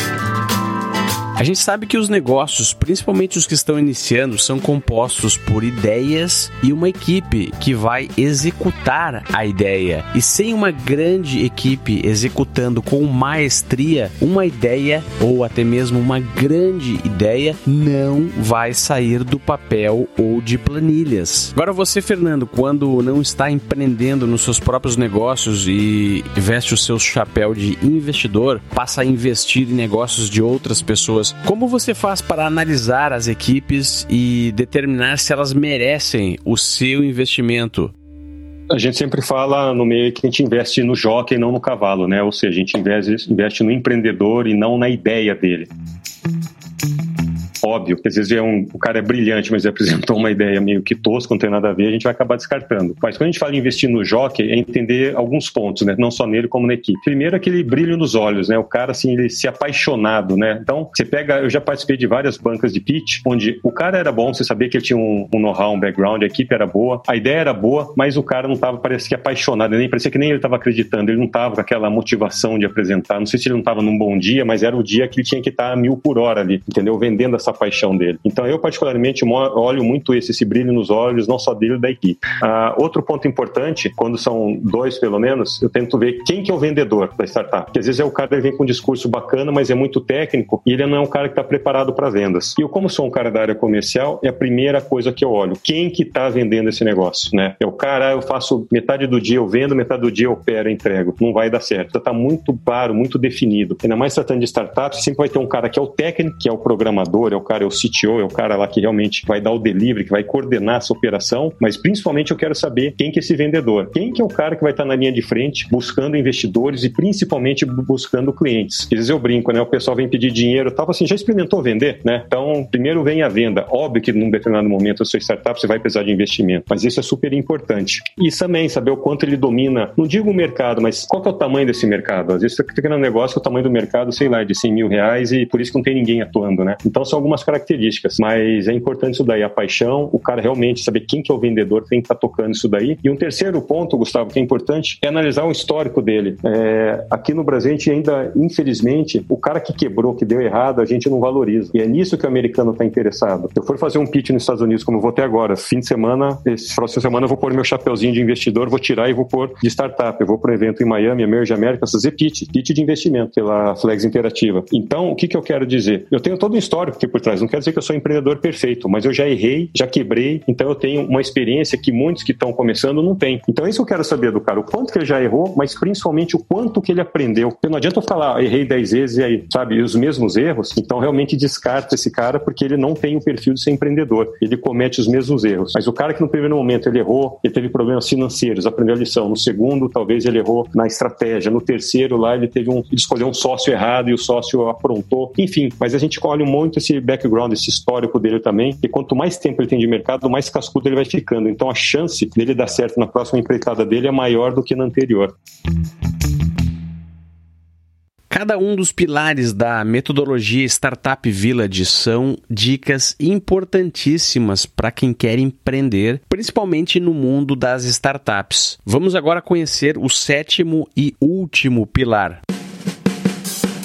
A gente sabe que os negócios, principalmente os que estão iniciando, são compostos por ideias e uma equipe que vai executar a ideia. E sem uma grande equipe executando com maestria, uma ideia ou até mesmo uma grande ideia não vai sair do papel ou de planilhas. Agora você, Fernando, quando não está empreendendo nos seus próprios negócios e veste o seu chapéu de investidor, passa a investir em negócios de outras pessoas, como você faz para analisar as equipes e determinar se elas merecem o seu investimento? A gente sempre fala no meio que a gente investe no jockey e não no cavalo, né? Ou seja, a gente investe, investe no empreendedor e não na ideia dele. Óbvio, que às vezes é um, o cara é brilhante, mas apresentou uma ideia meio que tosca, não tem nada a ver, a gente vai acabar descartando. Mas quando a gente fala em investir no jockey, é entender alguns pontos, né? Não só nele como na equipe. Primeiro, aquele brilho nos olhos, né? O cara, assim, ele se apaixonado, né? Então, você pega, eu já participei de várias bancas de pitch, onde o cara era bom, você sabia que ele tinha um, um know-how, um background, a equipe era boa, a ideia era boa, mas o cara não tava, parece que apaixonado, nem parecia que nem ele estava acreditando, ele não tava com aquela motivação de apresentar, não sei se ele não tava num bom dia, mas era o dia que ele tinha que estar a mil por hora ali, entendeu? Vendendo essa paixão dele. Então eu particularmente olho muito esse, esse brilho nos olhos, não só dele, da equipe. Ah, outro ponto importante, quando são dois pelo menos, eu tento ver quem que é o vendedor da startup, porque às vezes é o cara que vem com um discurso bacana, mas é muito técnico e ele não é um cara que está preparado para vendas. E eu, como sou um cara da área comercial, é a primeira coisa que eu olho, quem que está vendendo esse negócio, né? É o cara, eu faço metade do dia eu vendo, metade do dia eu opero, entrego, não vai dar certo. Está muito claro, muito definido. Ainda mais tratando de startups, sempre vai ter um cara que é o técnico, que é o programador, é o cara, é o C T O, é o cara lá que realmente vai dar o delivery, que vai coordenar essa operação, mas principalmente eu quero saber quem que é esse vendedor, quem que é o cara que vai estar na linha de frente buscando investidores e principalmente buscando clientes. Às vezes eu brinco, né? O pessoal vem pedir dinheiro e tal, assim, já experimentou vender, né? Então, primeiro vem a venda. Óbvio que num determinado momento a sua startup você vai precisar de investimento, mas isso é super importante. E também saber o quanto ele domina, não digo o mercado, mas qual que é o tamanho desse mercado? Às vezes você fica no negócio que o tamanho do mercado, sei lá, é de cem mil reais e por isso que não tem ninguém atuando, né? Então são algumas características, mas é importante isso daí, a paixão, o cara realmente saber quem que é o vendedor, quem está tocando isso daí. E um terceiro ponto, Gustavo, que é importante, é analisar o histórico dele. É, aqui no Brasil, a gente ainda, infelizmente, o cara que quebrou, que deu errado, a gente não valoriza. E é nisso que o americano está interessado. Se eu for fazer um pitch nos Estados Unidos, como eu vou ter agora, fim de semana, esse próximo semana eu vou pôr meu chapeuzinho de investidor, vou tirar e vou pôr de startup. Eu vou para um evento em Miami, Emerge America, fazer pitch, pitch de investimento pela Flex Interativa. Então, o que que eu quero dizer? Eu tenho todo um histórico aqui por trás, não quer dizer que eu sou empreendedor perfeito, mas eu já errei, já quebrei, então eu tenho uma experiência que muitos que estão começando não têm. Então é isso que eu quero saber do cara, o quanto que ele já errou, mas principalmente o quanto que ele aprendeu. Porque não adianta eu falar, errei dez vezes e aí, sabe, os mesmos erros, então realmente descarta esse cara porque ele não tem o perfil de ser empreendedor, ele comete os mesmos erros. Mas o cara que no primeiro momento ele errou, ele teve problemas financeiros, aprendeu a lição. No segundo, talvez ele errou na estratégia. No terceiro, lá ele teve um, ele escolheu um sócio errado e o sócio aprontou. Enfim, mas a gente olha muito esse background, esse histórico dele também, e quanto mais tempo ele tem de mercado, mais cascudo ele vai ficando. Então a chance dele dar certo na próxima empreitada dele é maior do que na anterior. Cada um dos pilares da metodologia Startup Village são dicas importantíssimas para quem quer empreender, principalmente no mundo das startups. Vamos agora conhecer o sétimo e último pilar.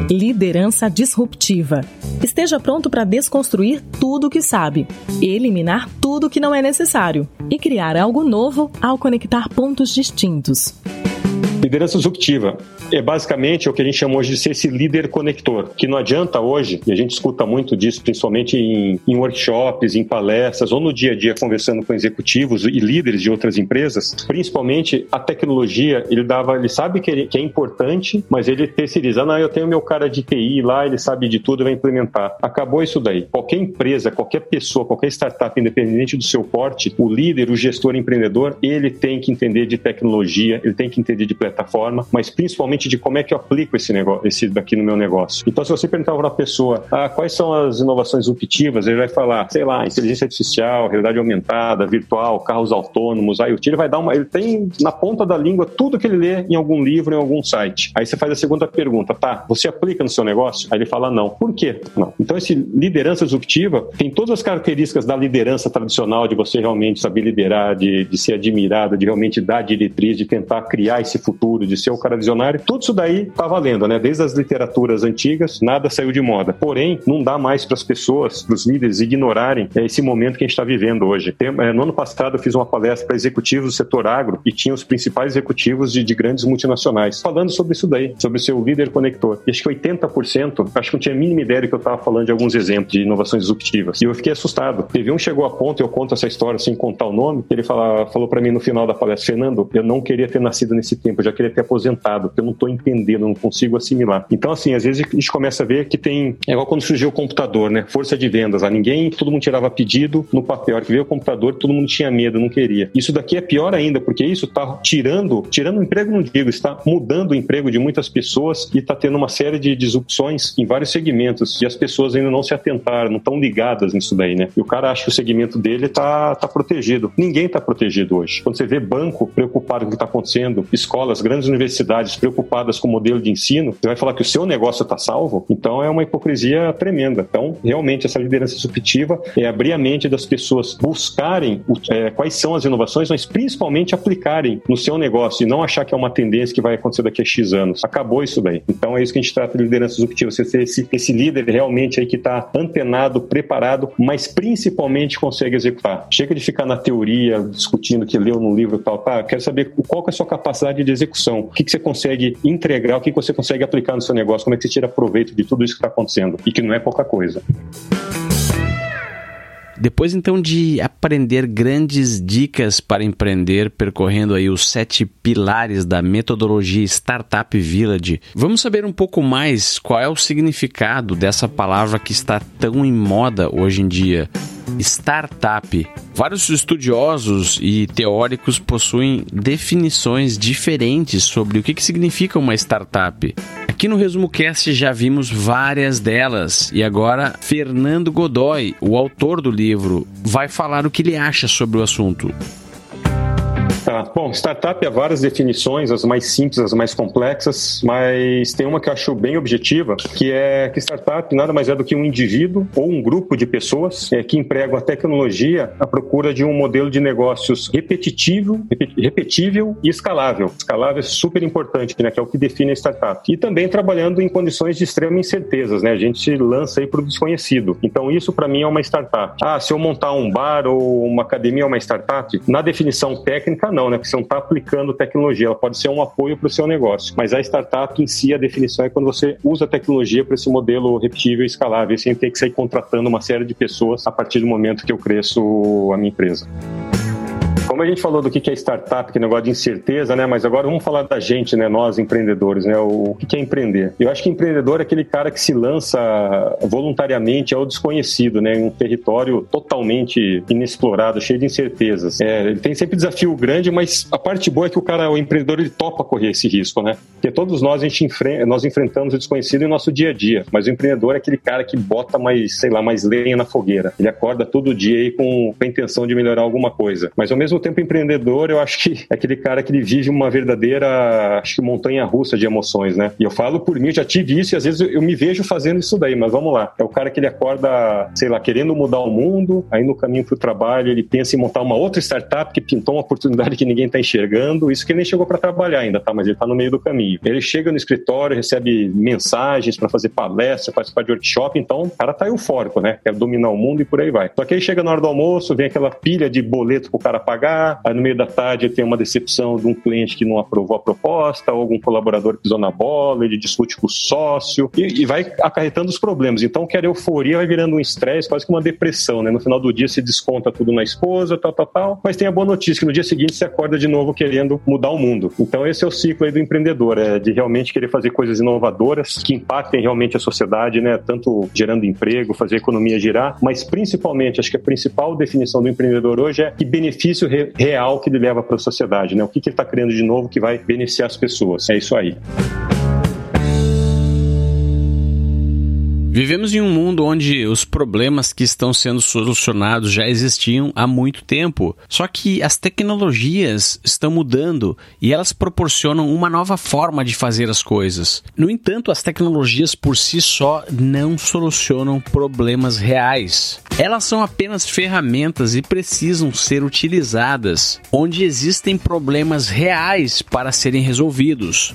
Liderança disruptiva. Esteja pronto para desconstruir tudo o que sabe, eliminar tudo que não é necessário e criar algo novo ao conectar pontos distintos. Liderança disruptiva é basicamente o que a gente chama hoje de ser esse líder conector, que não adianta hoje, e a gente escuta muito disso, principalmente em, em workshops, em palestras, ou no dia a dia conversando com executivos e líderes de outras empresas, principalmente a tecnologia, ele dava, ele sabe que, ele, que é importante, mas ele terceiriza, não, eu tenho meu cara de T I lá, ele sabe de tudo, vai implementar. Acabou isso daí. Qualquer empresa, qualquer pessoa, qualquer startup, independente do seu porte, o líder, o gestor, o empreendedor, ele tem que entender de tecnologia, ele tem que entender de plataforma, mas principalmente de como é que eu aplico esse negócio, esse daqui no meu negócio. Então, se você perguntar para a pessoa, ah, quais são as inovações disruptivas, ele vai falar, sei lá, inteligência artificial, realidade aumentada, virtual, carros autônomos, IoT, ele vai dar uma, ele tem na ponta da língua tudo que ele lê em algum livro, em algum site. Aí você faz a segunda pergunta, tá, você aplica no seu negócio? Aí ele fala não. Por quê? Não. Então, esse liderança disruptiva tem todas as características da liderança tradicional, de você realmente saber liderar, de, de ser admirado, de realmente dar diretriz, de tentar criar esse futuro, de ser o cara visionário. Tudo isso daí tá valendo, né? Desde as literaturas antigas, nada saiu de moda. Porém, não dá mais para as pessoas, para os líderes ignorarem é, esse momento que a gente está vivendo hoje. Tem, é, no ano passado eu fiz uma palestra para executivos do setor agro e tinha os principais executivos de, de grandes multinacionais falando sobre isso daí, sobre o seu líder conector. E acho que oitenta por cento, acho que não tinha a mínima ideia que eu estava falando de alguns exemplos de inovações disruptivas. E eu fiquei assustado. Teve um chegou a ponto, eu conto essa história sem contar o nome, ele fala, falou para mim no final da palestra, Fernando, eu não queria ter nascido nesse tempo, eu já queria ter aposentado, porque eu não estou entendendo, eu não consigo assimilar. Então, assim, às vezes a gente começa a ver que tem, é igual quando surgiu o computador, né? Força de vendas, lá ninguém, todo mundo tirava pedido no papel, que veio o computador, todo mundo tinha medo, não queria. Isso daqui é pior ainda, porque isso está tirando, tirando o emprego, não digo, está mudando o emprego de muitas pessoas e está tendo uma série de disrupções em vários segmentos e as pessoas ainda não se atentaram, não estão ligadas nisso daí, né? E o cara acha que o segmento dele está tá protegido. Ninguém está protegido hoje. Quando você vê banco preocupado com o que está acontecendo, escolas, grandes universidades preocupadas com o modelo de ensino, você vai falar que o seu negócio está salvo? Então é uma hipocrisia tremenda. Então, realmente, essa liderança disruptiva é abrir a mente das pessoas, buscarem é, quais são as inovações, mas principalmente aplicarem no seu negócio e não achar que é uma tendência que vai acontecer daqui a X anos. Acabou isso daí. Então é isso que a gente trata de liderança disruptiva, você ser esse, esse líder realmente aí que está antenado, preparado, mas principalmente consegue executar. Chega de ficar na teoria, discutindo o que leu no livro e tal, tá? Quero saber qual que é a sua capacidade de execução, o que, que você consegue entregar, o que, que você consegue aplicar no seu negócio, como é que você tira proveito de tudo isso que está acontecendo e que não é pouca coisa. Depois, então, de aprender grandes dicas para empreender, percorrendo aí os sete pilares da metodologia Startup Village, vamos saber um pouco mais qual é o significado dessa palavra que está tão em moda hoje em dia. Startup. Vários estudiosos e teóricos possuem definições diferentes sobre o que significa uma startup. Aqui no Resumo Cast já vimos várias delas e agora Fernando Godoy, o autor do livro, vai falar o que ele acha sobre o assunto. Tá. Bom, startup há várias definições, as mais simples, as mais complexas, mas tem uma que eu acho bem objetiva, que é que startup nada mais é do que um indivíduo ou um grupo de pessoas é, que empregam a tecnologia à procura de um modelo de negócios repetitivo, repetível e escalável. Escalável é super importante, né, que é o que define a startup. E também trabalhando em condições de extrema incertezas, né? A gente lança aí para o desconhecido. Então isso para mim é uma startup. Ah, se eu montar um bar ou uma academia é uma startup? Na definição técnica, não, né? Porque você não está aplicando tecnologia, ela pode ser um apoio para o seu negócio. Mas a startup em si, a definição é quando você usa a tecnologia para esse modelo repetível e escalável, sem ter que sair contratando uma série de pessoas a partir do momento que eu cresço a minha empresa. Como a gente falou do que é startup, que é negócio de incerteza, né? Mas agora vamos falar da gente, né? Nós, empreendedores, né? O que é empreender? Eu acho que empreendedor é aquele cara que se lança voluntariamente ao desconhecido, né? Em um território totalmente inexplorado, cheio de incertezas. É, ele tem sempre desafio grande, mas a parte boa é que o cara, o empreendedor, ele topa correr esse risco, né? Porque todos nós, a gente enfrenta, nós enfrentamos o desconhecido em nosso dia a dia, mas o empreendedor é aquele cara que bota mais, sei lá, mais lenha na fogueira. Ele acorda todo dia aí com, com a intenção de melhorar alguma coisa. Mas ao mesmo tempo tempo empreendedor, eu acho que é aquele cara que ele vive uma verdadeira, acho que montanha-russa de emoções, né? E eu falo por mim, eu já tive isso e às vezes eu, eu me vejo fazendo isso daí, mas vamos lá. É o cara que ele acorda, sei lá, querendo mudar o mundo, aí no caminho pro trabalho ele pensa em montar uma outra startup que pintou uma oportunidade que ninguém tá enxergando, isso que ele nem chegou para trabalhar ainda, tá? Mas ele tá no meio do caminho. Ele chega no escritório, recebe mensagens para fazer palestra, participar de workshop, então o cara tá eufórico, né? Quer dominar o mundo e por aí vai. Só que aí chega na hora do almoço, vem aquela pilha de boleto pro cara pagar, aí no meio da tarde ele tem uma decepção de um cliente que não aprovou a proposta, ou algum colaborador pisou na bola, ele discute com o sócio e, e vai acarretando os problemas. Então aquela euforia vai virando um estresse, quase que uma depressão, né? No final do dia se desconta tudo na esposa, tal, tal, tal, mas tem a boa notícia que no dia seguinte você acorda de novo querendo mudar o mundo. Então esse é o ciclo aí do empreendedor, é de realmente querer fazer coisas inovadoras que impactem realmente a sociedade, né? Tanto gerando emprego, fazer a economia girar, mas principalmente, acho que a principal definição do empreendedor hoje é que benefício re- real que ele leva para a sociedade, né? O que, que ele está criando de novo que vai beneficiar as pessoas. É isso aí. Vivemos em um mundo onde os problemas que estão sendo solucionados já existiam há muito tempo. Só que as tecnologias estão mudando e elas proporcionam uma nova forma de fazer as coisas. No entanto, as tecnologias por si só não solucionam problemas reais. Elas são apenas ferramentas e precisam ser utilizadas onde existem problemas reais para serem resolvidos.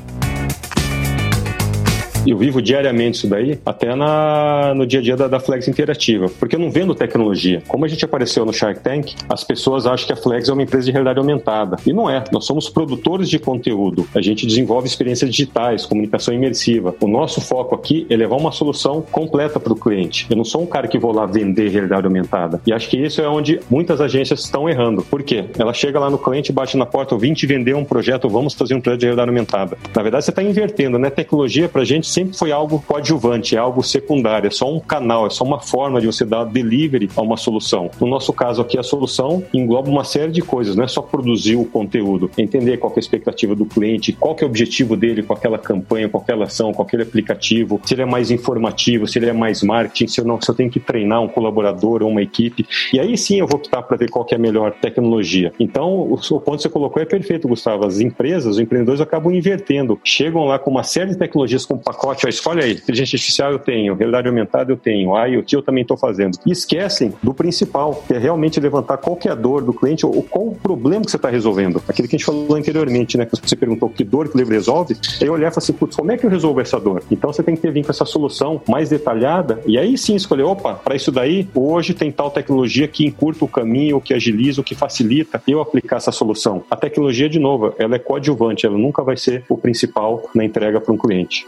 Eu vivo diariamente isso daí, até na, no dia a dia da, da Flex Interativa, porque eu não vendo tecnologia. Como a gente apareceu no Shark Tank, as pessoas acham que a Flex é uma empresa de realidade aumentada. E não é. Nós somos produtores de conteúdo. A gente desenvolve experiências digitais, comunicação imersiva. O nosso foco aqui é levar uma solução completa para o cliente. Eu não sou um cara que vou lá vender realidade aumentada. E acho que isso é onde muitas agências estão errando. Por quê? Ela chega lá no cliente, bate na porta, eu vim te vender um projeto, vamos fazer um projeto de realidade aumentada. Na verdade, você está invertendo, né? Tecnologia, pra gente, sempre foi algo coadjuvante, é algo secundário, é só um canal, é só uma forma de você dar delivery a uma solução. No nosso caso aqui, a solução engloba uma série de coisas, não é só produzir o conteúdo, é entender qual que é a expectativa do cliente, qual que é o objetivo dele com aquela campanha, com aquela ação, com aquele aplicativo, se ele é mais informativo, se ele é mais marketing, se eu, não, se eu tenho que treinar um colaborador ou uma equipe, e aí sim eu vou optar para ver qual que é a melhor tecnologia. Então, o, o ponto que você colocou é perfeito, Gustavo. As empresas, os empreendedores acabam invertendo, chegam lá com uma série de tecnologias, com um pacote, ó, escolhe aí, inteligência artificial eu tenho, realidade aumentada eu tenho, IoT eu também estou fazendo. E esquecem do principal, que é realmente levantar qual que é a dor do cliente ou qual o problema que você está resolvendo. Aquilo que a gente falou anteriormente, né? Que você perguntou que dor que o livro resolve, aí eu olhar e falar assim, putz, como é que eu resolvo essa dor? Então você tem que ter vir com essa solução mais detalhada e aí sim escolher, opa, para isso daí, hoje tem tal tecnologia que encurta o caminho, que agiliza, que facilita eu aplicar essa solução. A tecnologia, de novo, ela é coadjuvante, ela nunca vai ser o principal na entrega para um cliente.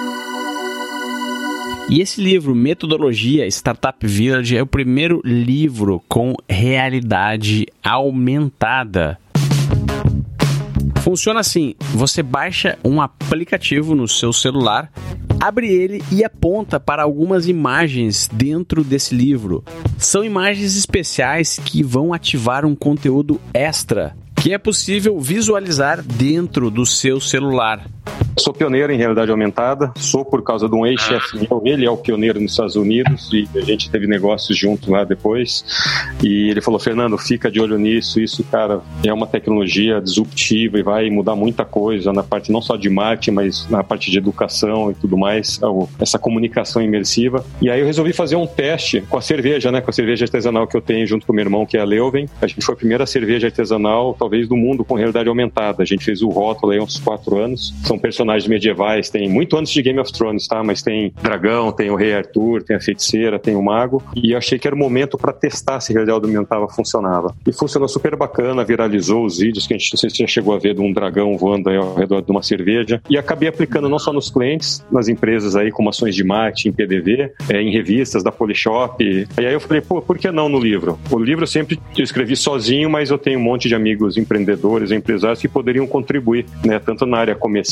E esse livro, Metodologia Startup Village, é o primeiro livro com realidade aumentada. Funciona assim, você baixa um aplicativo no seu celular, abre ele e aponta para algumas imagens dentro desse livro. São imagens especiais que vão ativar um conteúdo extra, que é possível visualizar dentro do seu celular. Sou pioneiro em realidade aumentada, sou por causa de um ex-chefe meu, ele é o pioneiro nos Estados Unidos e a gente teve negócios juntos lá depois e ele falou, Fernando, fica de olho nisso, isso, cara, é uma tecnologia disruptiva e vai mudar muita coisa na parte não só de marketing, mas na parte de educação e tudo mais, essa comunicação imersiva. E aí eu resolvi fazer um teste com a cerveja, né, com a cerveja artesanal que eu tenho junto com o meu irmão, que é a Leuven. A gente foi a primeira cerveja artesanal, talvez, do mundo com realidade aumentada. A gente fez o rótulo aí há uns quatro anos, são personagens medievais, tem muito antes de Game of Thrones, tá? Mas tem dragão, tem o rei Arthur, tem a feiticeira, tem o mago, e eu achei que era o momento para testar se a realidade aumentada funcionava. E funcionou super bacana, viralizou os vídeos que a gente, não sei se já chegou a ver, de um dragão voando aí ao redor de uma cerveja, e acabei aplicando não só nos clientes, nas empresas aí, como ações de marketing, P D V, é, em revistas da Polishop, e aí eu falei, pô, por que não no livro? O livro eu sempre eu escrevi sozinho, mas eu tenho um monte de amigos empreendedores, empresários que poderiam contribuir, né? Tanto na área comercial,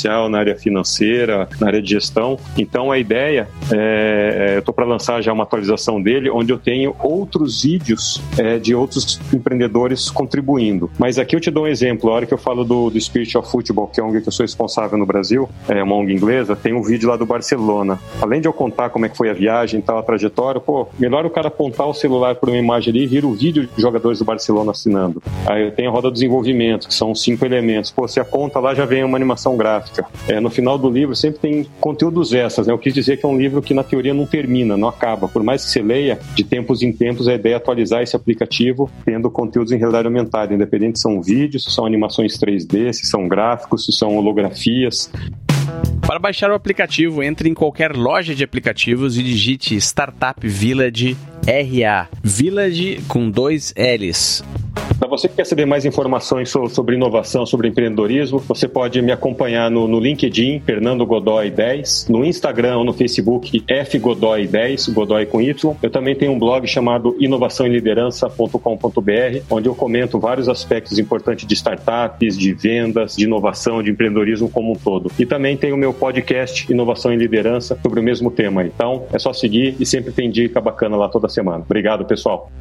comercial, na área financeira, na área de gestão. Então a ideia, é, eu estou para lançar já uma atualização dele, onde eu tenho outros vídeos é, de outros empreendedores contribuindo. Mas aqui eu te dou um exemplo. A hora que eu falo do, do Spirit of Football, que é a O N G que eu sou responsável no Brasil, é uma O N G inglesa, tem um vídeo lá do Barcelona. Além de eu contar como é que foi a viagem e tal, a trajetória, pô, melhor o cara apontar o celular por uma imagem ali e vira o vídeo de jogadores do Barcelona assinando. Aí eu tenho a roda do desenvolvimento, que são cinco elementos. Pô, se aponta lá, já vem uma animação gráfica. É, no final do livro sempre tem conteúdos extras, né? Eu quis dizer que é um livro que na teoria não termina, não acaba. Por mais que você leia, de tempos em tempos a ideia é atualizar esse aplicativo tendo conteúdos em realidade aumentada, independente se são vídeos, se são animações três D, se são gráficos, se são holografias. Para baixar o aplicativo, entre em qualquer loja de aplicativos e digite Startup Village R A. Village com dois L's. Para você que quer saber mais informações sobre inovação, sobre empreendedorismo, você pode me acompanhar no, no LinkedIn, Fernando Godoy dez, no Instagram ou no Facebook, F Godoy dez, Godoy com Y. Eu também tenho um blog chamado inovação e liderança ponto com ponto b r, onde eu comento vários aspectos importantes de startups, de vendas, de inovação, de empreendedorismo como um todo. E também tem o meu podcast Inovação e Liderança sobre o mesmo tema. Então, é só seguir e sempre tem dica bacana lá toda semana. Obrigado, pessoal.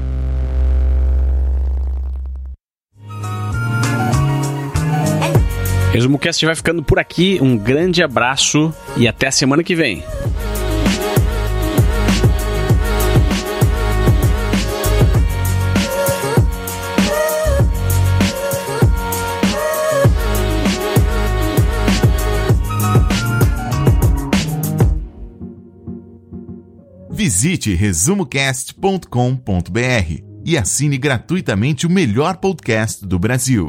ResumoCast vai ficando por aqui. Um grande abraço e até a semana que vem. Visite resumo cast ponto com ponto b r e assine gratuitamente o melhor podcast do Brasil.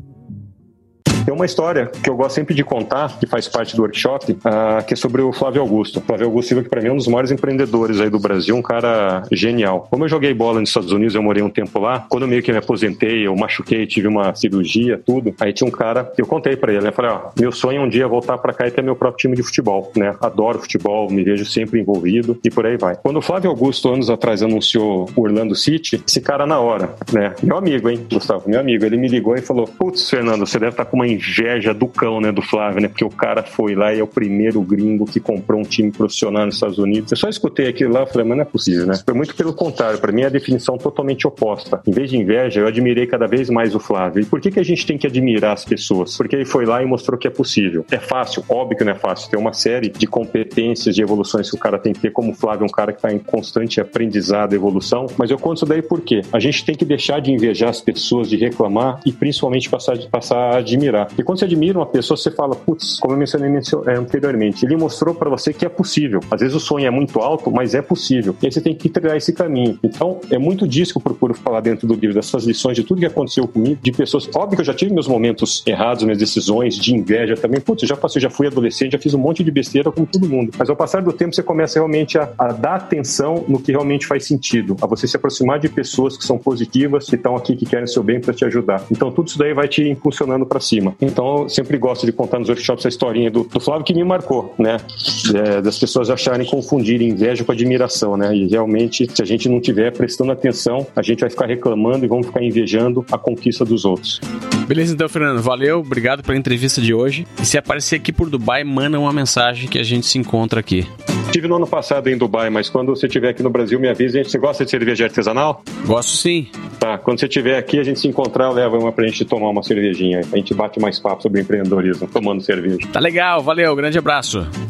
Tem uma história que eu gosto sempre de contar, que faz parte do workshop, uh, que é sobre o Flávio Augusto. O Flávio Augusto Silva, que para mim é um dos maiores empreendedores aí do Brasil, um cara genial. Como eu joguei bola nos Estados Unidos, eu morei um tempo lá, quando eu meio que me aposentei, eu machuquei, tive uma cirurgia, tudo, aí tinha um cara, eu contei para ele, né? Falei, ó, meu sonho é um dia voltar para cá e ter meu próprio time de futebol, né? Adoro futebol, me vejo sempre envolvido e por aí vai. Quando o Flávio Augusto, anos atrás, anunciou o Orlando City, esse cara na hora, né? Meu amigo, hein, Gustavo, meu amigo, ele me ligou e falou, putz, Fernando, você deve estar com uma inveja do cão, né, do Flávio, né, porque o cara foi lá e é o primeiro gringo que comprou um time profissional nos Estados Unidos. Eu só escutei aquilo lá e falei, mas não é possível, né? Foi muito pelo contrário, para mim é a definição totalmente oposta. Em vez de inveja, eu admirei cada vez mais o Flávio. E por que que a gente tem que admirar as pessoas? Porque ele foi lá e mostrou que é possível. É fácil? Óbvio que não é fácil. Tem uma série de competências, de evoluções que o cara tem que ter, como o Flávio é um cara que está em constante aprendizado, evolução, mas eu conto isso daí por quê? A gente tem que deixar de invejar as pessoas, de reclamar e principalmente passar, passar a admirar. E quando você admira uma pessoa, você fala, putz, como eu mencionei anteriormente, ele mostrou para você que é possível. Às vezes o sonho é muito alto, mas é possível. E aí você tem que trilhar esse caminho. Então, é muito disso que eu procuro falar dentro do livro, dessas lições, de tudo que aconteceu comigo, de pessoas. Óbvio que eu já tive meus momentos errados, minhas decisões, de inveja também. Putz, eu já passei, já fui adolescente, já fiz um monte de besteira como todo mundo. Mas ao passar do tempo, você começa realmente a, a dar atenção no que realmente faz sentido, a você se aproximar de pessoas que são positivas, que estão aqui, que querem seu bem para te ajudar. Então, tudo isso daí vai te impulsionando para cima. Então, eu sempre gosto de contar nos workshops a historinha do, do Flávio, que me marcou, né? É, das pessoas acharem, confundirem inveja com admiração, né? E realmente, se a gente não estiver prestando atenção, a gente vai ficar reclamando e vamos ficar invejando a conquista dos outros. Beleza, então, Fernando, valeu, obrigado pela entrevista de hoje. E se aparecer aqui por Dubai, manda uma mensagem que a gente se encontra aqui. Estive no ano passado em Dubai, mas quando você estiver aqui no Brasil, me avisa. Você gosta de cerveja artesanal? Gosto sim. Tá, quando você estiver aqui, a gente se encontrar, leva uma pra gente tomar uma cervejinha. A gente bate mais papo sobre empreendedorismo, tomando cerveja. Tá legal, valeu, grande abraço.